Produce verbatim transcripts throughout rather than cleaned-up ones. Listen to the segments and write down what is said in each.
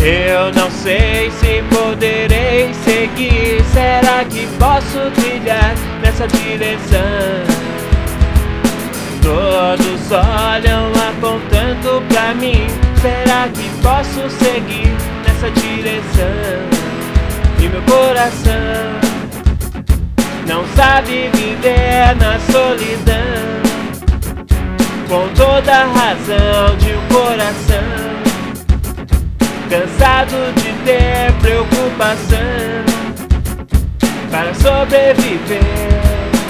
Eu não sei se poderei seguir. Será que posso trilhar nessa direção? Todos olham apontando pra mim. Será que posso seguir nessa direção? E meu coração não sabe viver na solidão, com toda a razão de um coração cansado de ter preocupação para sobreviver.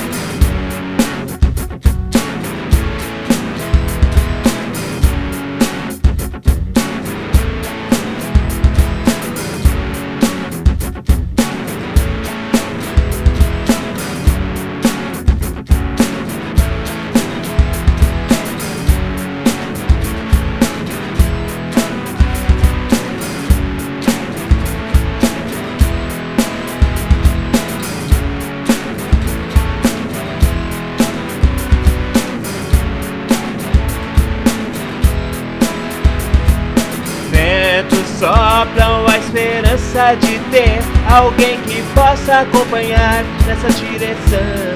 Sopram a esperança de ter alguém que possa acompanhar nessa direção.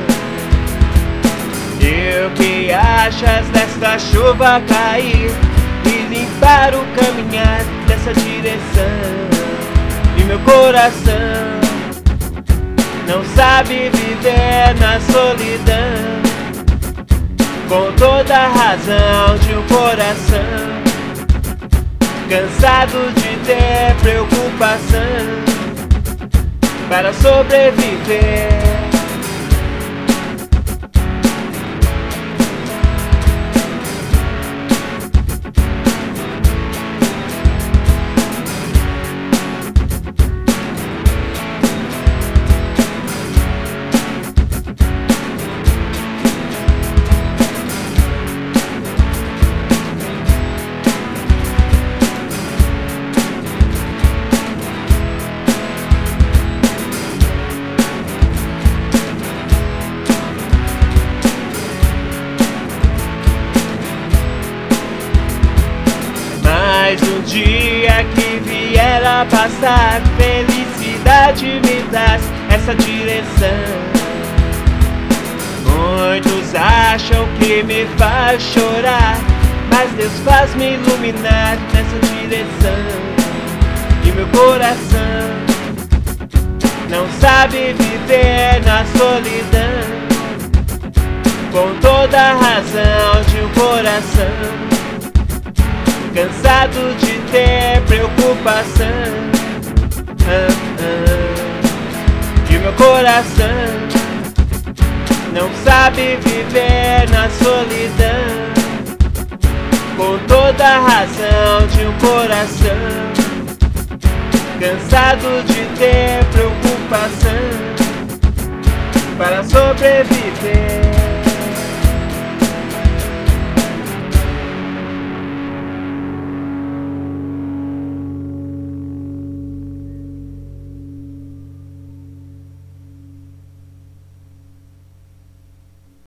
E o que achas desta chuva cair e limpar o caminhar dessa direção? E meu coração não sabe viver na solidão, com toda a razão de um coração cansado de ter preocupação para sobreviver. Mais um dia que vier a passar, felicidade me traz essa direção. Muitos acham que me faz chorar, mas Deus faz me iluminar nessa direção. E meu coração não sabe viver na solidão, com toda a razão de um coração cansado de ter preocupação. ah, ah. E meu coração não sabe viver na solidão, com toda a razão de um coração cansado de ter preocupação para sobreviver.